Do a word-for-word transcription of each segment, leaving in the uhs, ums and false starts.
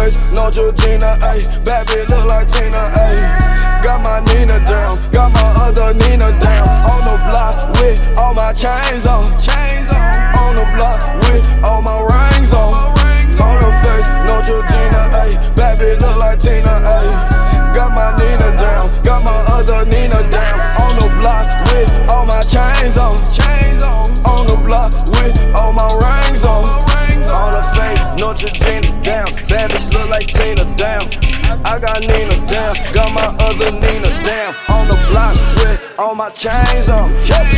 face, no Georgina, ayy. Bad bitch look like Tina, ayy. Got my Nina down, got my other Nina down. On the block with all my chains on, chains on. On the block with all my rings on. On her face, no Georgina, ayy. Bad bitch look like Tina, ayy. Got my Nina down, got my other Nina down. On the block with all my chains on, chains on. On the block with all my rings on. On her face, no Georgina down. Bad bitch look like Tina down. I got Nina down, got my other Nina down. On the block with all my chains on.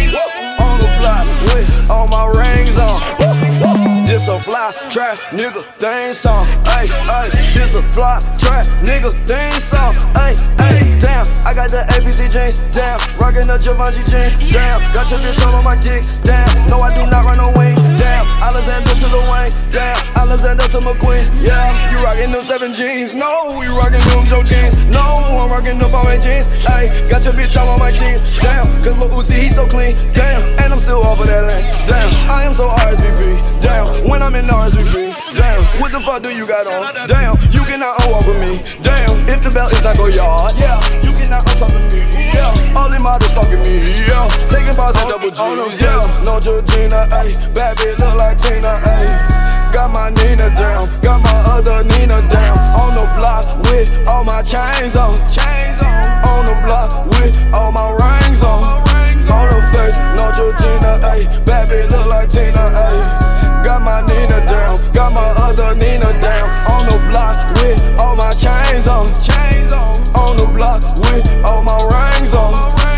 On the block with all my rings on. This a fly trap nigga thing song. Ay, ay, this a fly trap nigga thing song. Ay, ay, damn, I got the A B C jeans, damn. Rockin' the Givenchy jeans, damn. Got your bitch all on my dick, damn. No, I do not run no wings, damn. Alexander to the Wayne, damn. Alexander to McQueen, yeah. You rockin' them seven jeans, no. You rockin' them Joe jeans, no. I'm rockin' them Bowen jeans, ay. Got your bitch all on my team, damn. Cause Lil Uzi, he so clean, damn. And I'm still off of that lane, damn. I am so R S V P, damn. When I'm in R S V P, damn. What the fuck do you got on? Damn, you cannot unwalk with me. Damn, if the belt is not go yard, yeah. You cannot untalk to me, yeah. All them models talking me, yeah. Taking bars and double G's, yeah. No Georgina, ayy. Bad bitch look like Tina, ayy. Got my Nina down, got my other Nina down. On the block with all my chains on, chains on. On the block with all my rings on. On her face, no Georgina, ayy. Bad bitch look like Tina, ayy. Got my Nina down, got my other Nina down. On the block with all my chains on, chains on. On the block with all my rings on.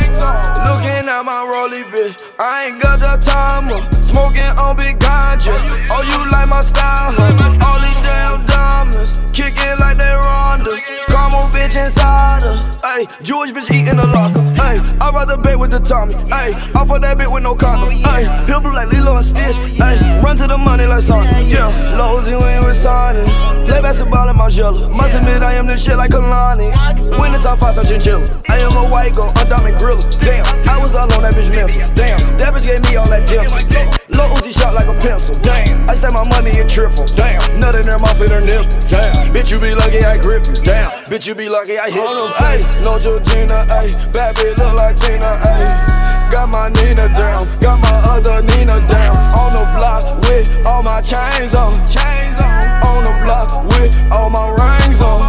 Looking at my rollie, bitch, I ain't got the time up. Smoking on big ganja. Oh, you like my style, huh? All these damn diamonds, kicking like they Ronda. Caramel bitch inside her, ayy. Jewish bitch eating the locker, ayy. I'd rather bet with the Tommy, ayy. Off of that bitch with no condom, ayy. Pimple like Lilo and Stitch, ayy. Run to the money like Sonic, yeah. Lowe's and Wayne with Sonic. Play basketball in my jello. Must admit I am this shit like Kalonix. Win the top five, such chinchilla. I am a white girl, a diamond griller. Damn, I was all on that bitch mental. Damn, that bitch gave me all that dental. Lil Uzi shot like a pencil. Damn, I stack my money in triple. Damn, nut in her mouth in her nipple. Damn, bitch you be lucky I grip you. Damn, bitch you be lucky I hit you. Ayy, no Georgina, ayy. Bad bitch look like Tina, ayy. Got my Nina down, got my other Nina down. On the block with all my chains on, chains on. On the block with all my rings on.